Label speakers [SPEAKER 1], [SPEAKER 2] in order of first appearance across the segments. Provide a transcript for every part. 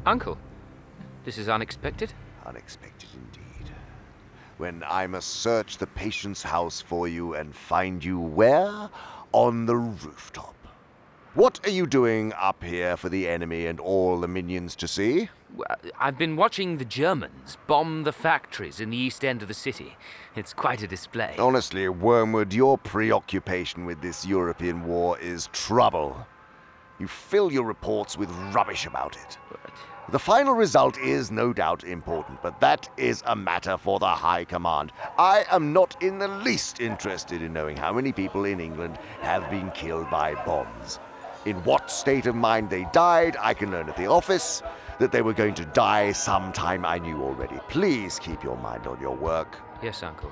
[SPEAKER 1] Uncle, this is unexpected.
[SPEAKER 2] Unexpected indeed. When I must search the patient's house for you and find you where? On the rooftop. What are you doing up here for the enemy and all the minions to see?
[SPEAKER 1] I've been watching the Germans bomb the factories in the east end of the city. It's quite a display.
[SPEAKER 2] Honestly, Wormwood, your preoccupation with this European war is trouble. You fill your reports with rubbish about it. The final result is no doubt important, but that is a matter for the High Command. I am not in the least interested in knowing how many people in England have been killed by bombs. In what state of mind they died, I can learn at the office. That they were going to die sometime I knew already. Please keep your mind on your work.
[SPEAKER 1] Yes, Uncle.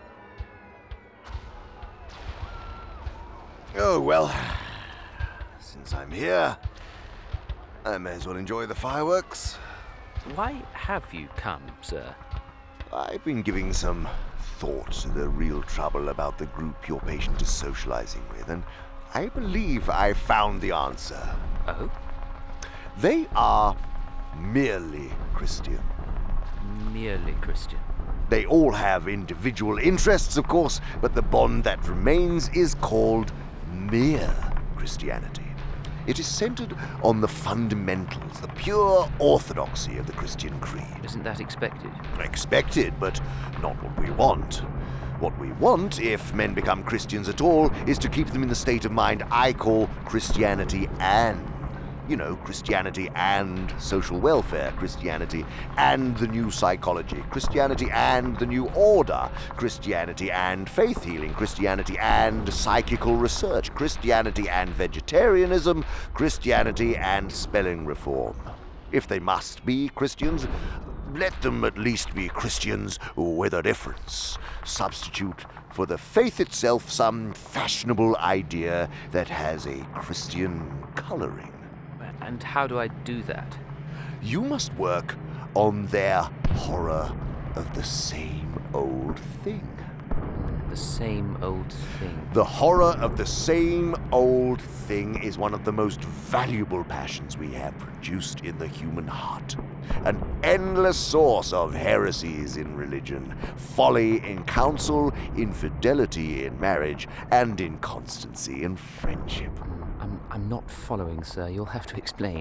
[SPEAKER 2] Oh, well, since I'm here, I may as well enjoy the fireworks.
[SPEAKER 1] Why have you come, sir?
[SPEAKER 2] I've been giving some thought to the real trouble about the group your patient is socializing with, and I believe I found the answer.
[SPEAKER 1] Oh?
[SPEAKER 2] They are merely Christian.
[SPEAKER 1] Merely Christian.
[SPEAKER 2] They all have individual interests, of course, but the bond that remains is called mere Christianity. It is centered on the fundamentals, the pure orthodoxy of the Christian creed.
[SPEAKER 1] Isn't that expected?
[SPEAKER 2] Expected, but not what we want. What we want, if men become Christians at all, is to keep them in the state of mind I call Christianity and, Christianity and social welfare, Christianity and the new psychology, Christianity and the new order, Christianity and faith healing, Christianity and psychical research, Christianity and vegetarianism, Christianity and spelling reform. If they must be Christians, let them at least be Christians with a difference. Substitute for the faith itself some fashionable idea that has a Christian coloring.
[SPEAKER 1] And how do I do that?
[SPEAKER 2] You must work on their horror of the same old thing.
[SPEAKER 1] The same old thing.
[SPEAKER 2] The horror of the same old thing is one of the most valuable passions we have produced in the human heart. An endless source of heresies in religion, folly in counsel, infidelity in marriage, and inconstancy in friendship.
[SPEAKER 1] I'm not following, sir. You'll have to explain.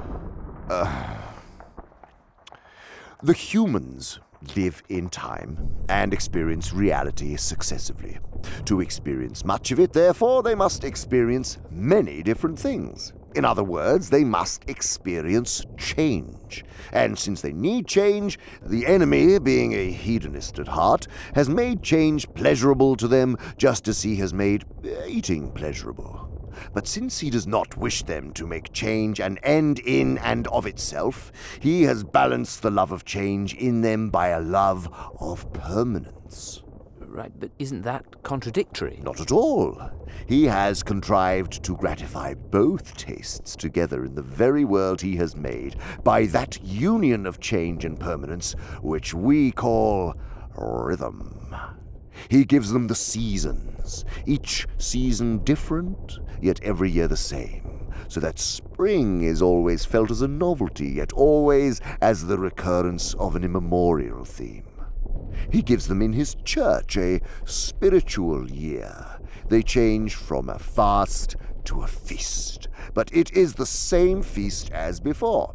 [SPEAKER 2] The humans live in time and experience reality successively. To experience much of it, therefore, they must experience many different things. In other words, they must experience change. And since they need change, the enemy, being a hedonist at heart, has made change pleasurable to them just as he has made eating pleasurable. But since he does not wish them to make change an end in and of itself, he has balanced the love of change in them by a love of permanence.
[SPEAKER 1] Right, but isn't that contradictory?
[SPEAKER 2] Not at all. He has contrived to gratify both tastes together in the very world he has made by that union of change and permanence which we call rhythm. He gives them the seasons, each season different, yet every year the same, so that spring is always felt as a novelty, yet always as the recurrence of an immemorial theme. He gives them in his church a spiritual year. They change from a fast to a feast, but it is the same feast as before.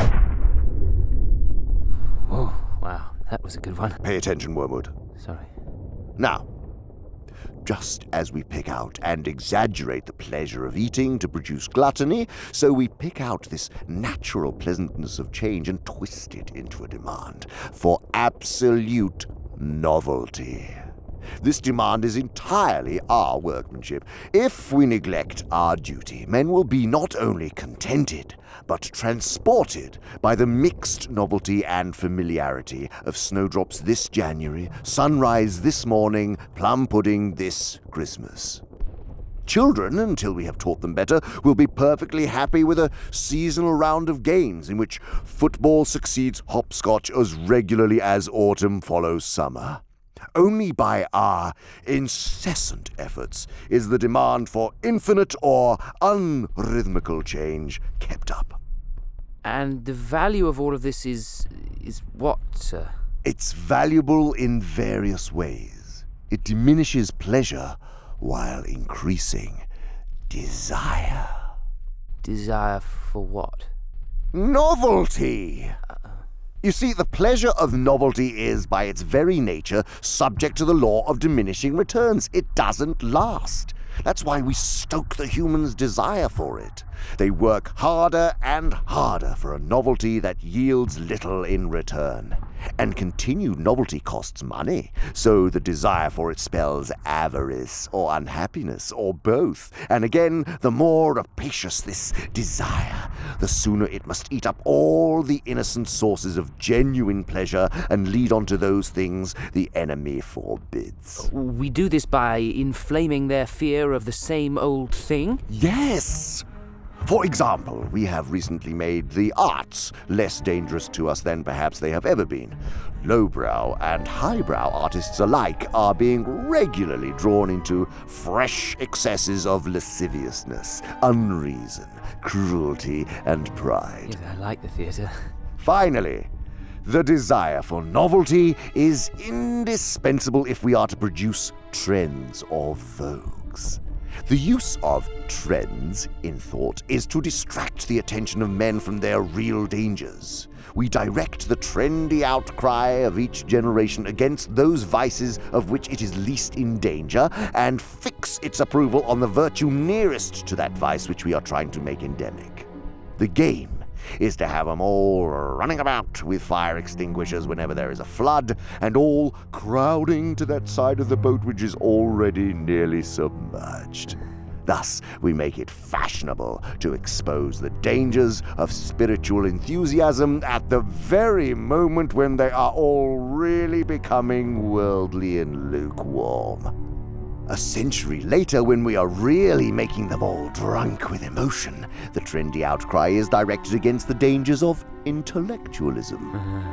[SPEAKER 1] Oh, wow, that was a good one.
[SPEAKER 2] Pay attention, Wormwood.
[SPEAKER 1] Sorry.
[SPEAKER 2] Now, just as we pick out and exaggerate the pleasure of eating to produce gluttony, so we pick out this natural pleasantness of change and twist it into a demand for absolute novelty. This demand is entirely our workmanship. If we neglect our duty, men will be not only contented, but transported by the mixed novelty and familiarity of snowdrops this January, sunrise this morning, plum pudding this Christmas. Children, until we have taught them better, will be perfectly happy with a seasonal round of games in which football succeeds hopscotch as regularly as autumn follows summer. Only by our incessant efforts is the demand for infinite or unrhythmical change kept up.
[SPEAKER 1] And the value of all of this is what, sir?
[SPEAKER 2] It's valuable in various ways. It diminishes pleasure while increasing desire.
[SPEAKER 1] Desire for what?
[SPEAKER 2] Novelty! You see, the pleasure of novelty is, by its very nature, subject to the law of diminishing returns. It doesn't last. That's why we stoke the humans' desire for it. They work harder and harder for a novelty that yields little in return. And continued novelty costs money, so the desire for it spells avarice or unhappiness or both. And again, the more rapacious this desire, the sooner it must eat up all the innocent sources of genuine pleasure and lead on to those things the enemy forbids.
[SPEAKER 1] We do this by inflaming their fear of the same old thing?
[SPEAKER 2] Yes! For example, we have recently made the arts less dangerous to us than perhaps they have ever been. Lowbrow and highbrow artists alike are being regularly drawn into fresh excesses of lasciviousness, unreason, cruelty, and pride.
[SPEAKER 1] Yes, I like the theatre.
[SPEAKER 2] Finally, the desire for novelty is indispensable if we are to produce trends or vogues. The use of trends in thought is to distract the attention of men from their real dangers. We direct the trendy outcry of each generation against those vices of which it is least in danger, and fix its approval on the virtue nearest to that vice which we are trying to make endemic. The game is to have them all running about with fire extinguishers whenever there is a flood, and all crowding to that side of the boat which is already nearly submerged. Thus, we make it fashionable to expose the dangers of spiritual enthusiasm at the very moment when they are all really becoming worldly and lukewarm. A century later, when we are really making them all drunk with emotion, the trendy outcry is directed against the dangers of intellectualism.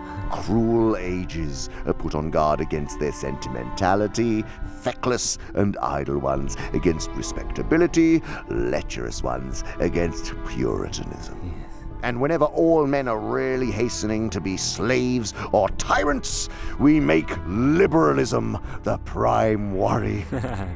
[SPEAKER 2] Cruel ages are put on guard against their sentimentality, feckless and idle ones against respectability, lecherous ones against puritanism.
[SPEAKER 1] Yes.
[SPEAKER 2] And whenever all men are really hastening to be slaves or tyrants, we make liberalism the prime worry.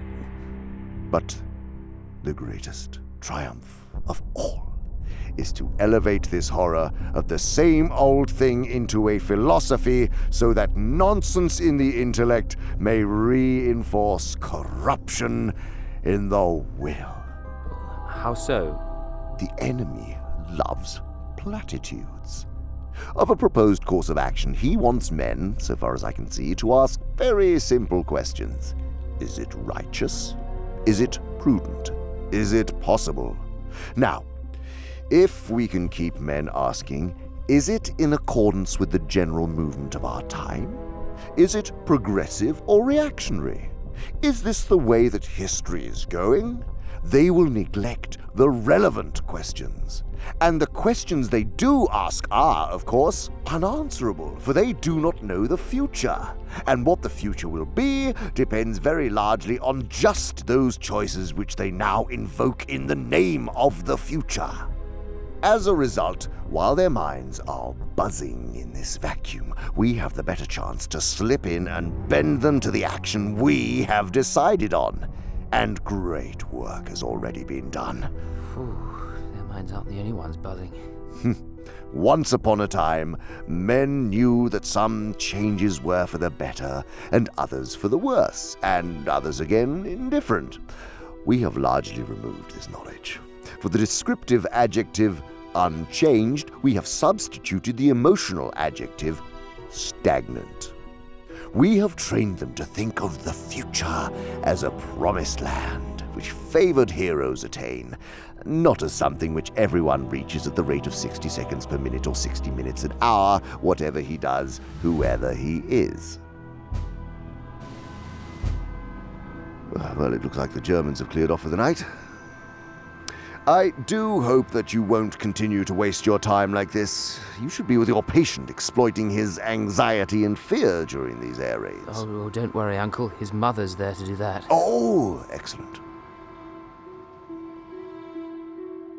[SPEAKER 2] But the greatest triumph of all is to elevate this horror of the same old thing into a philosophy so that nonsense in the intellect may reinforce corruption in the will.
[SPEAKER 1] How so?
[SPEAKER 2] The enemy loves platitudes. Of a proposed course of action, he wants men, so far as I can see, to ask very simple questions. Is it righteous? Is it prudent? Is it possible? Now, if we can keep men asking, is it in accordance with the general movement of our time? Is it progressive or reactionary? Is this the way that history is going? They will neglect the relevant questions. And the questions they do ask are, of course, unanswerable, for they do not know the future. And what the future will be depends very largely on just those choices which they now invoke in the name of the future. As a result, while their minds are buzzing in this vacuum, we have the better chance to slip in and bend them to the action we have decided on. And great work has already been done.
[SPEAKER 1] Phew, their minds aren't the only ones buzzing.
[SPEAKER 2] Once upon a time, men knew that some changes were for the better, and others for the worse, and others again indifferent. We have largely removed this knowledge. For the descriptive adjective unchanged, we have substituted the emotional adjective stagnant. We have trained them to think of the future as a promised land which favored heroes attain, not as something which everyone reaches at the rate of 60 seconds per minute or 60 minutes an hour, whatever he does, whoever he is. Well, it looks like the Germans have cleared off for the night. I do hope that you won't continue to waste your time like this. You should be with your patient, exploiting his anxiety and fear during these air raids.
[SPEAKER 1] Oh, don't worry, Uncle. His mother's there to do that.
[SPEAKER 2] Oh, excellent.